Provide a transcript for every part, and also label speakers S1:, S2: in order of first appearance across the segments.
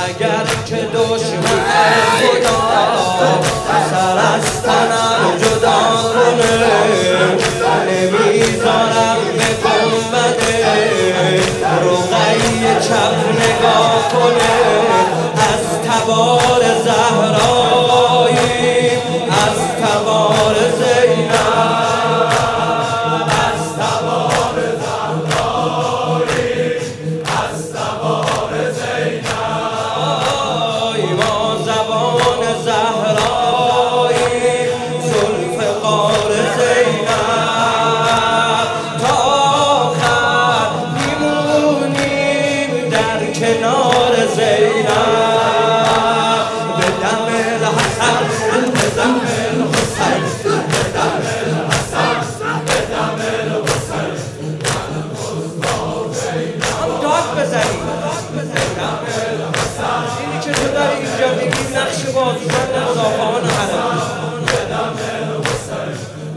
S1: اگر که دشمن خدا سر از تنم جدا کنه نمیذارم به گنبده رقیه چپ نگاه کنه از تبار زهرایی از تبار زینب از تبار زهرایی از تبار زینب ما زبان زهرایی ذوالفقار زینب تا آخر میمونیم در کنار زینب به دم الحسن به دم الحسین به دم الحسن به دم الحسین داد بزنیم به دم الحسن اینی که تو داری اینجا میگی نقش بازوبند زاپان حرم به دم الحسین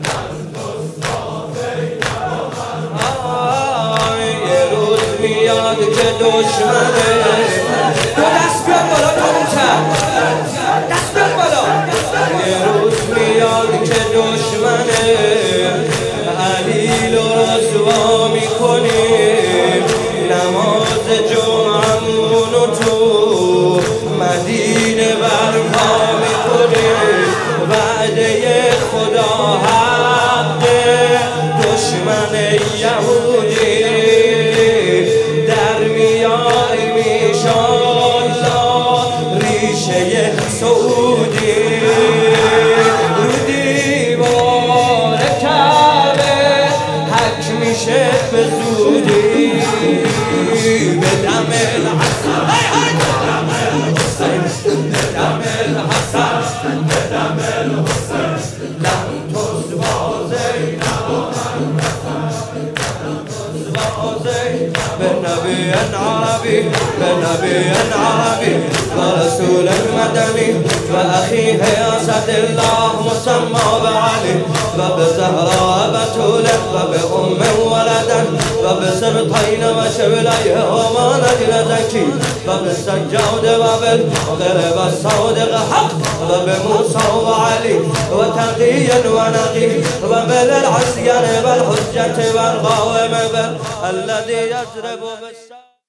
S1: یه روز میاد که دشمنه تو دست بیاد بالا کمتر دست بیاد بالا یه روز میاد که دشمنه علیل و رسوا میکنیم نماز جمعمونو تو مدینه برپا میکنیم وعده خدا حقه دشمن یهودی در میاییم ایشالله ریشه سعودی رو دیوار کعبه حک میشه به زودی به دم الحسن به دم الحسین به دم الحسن به دم الحسین لم تصبا زینب بنبي عربي بنبي عربي ورسول مدني وأخيه أسد الله مسمى بعلي وبزهراء بتولة وبأم ولدا وبسبطين وشبليه وما نجل زكي وبالسجاد وبالغرب الصادق حق وبموسى وعلي وتقيا ونقي وبالعصيان والحجة والقائم الذي يضرب بالسلام